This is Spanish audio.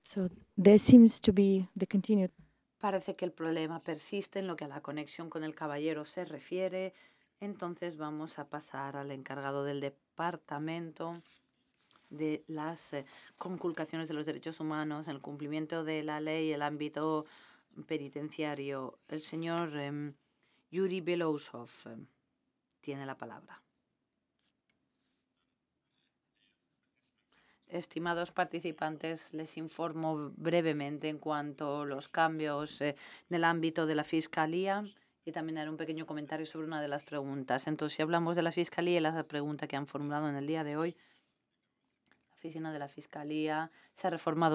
So there seems to be the continued. Parece que el problema persiste en lo que a la conexión con el caballero se refiere. Entonces vamos a pasar al encargado del departamento de las conculcaciones de los derechos humanos, el cumplimiento de la ley, el ámbito penitenciario. El señor Yuri Belousov tiene la palabra. Estimados participantes, les informo brevemente en cuanto a los cambios en el ámbito de la Fiscalía y también haré un pequeño comentario sobre una de las preguntas. Entonces, si hablamos de la Fiscalía y la pregunta que han formulado en el día de hoy, la oficina de la Fiscalía se ha reformado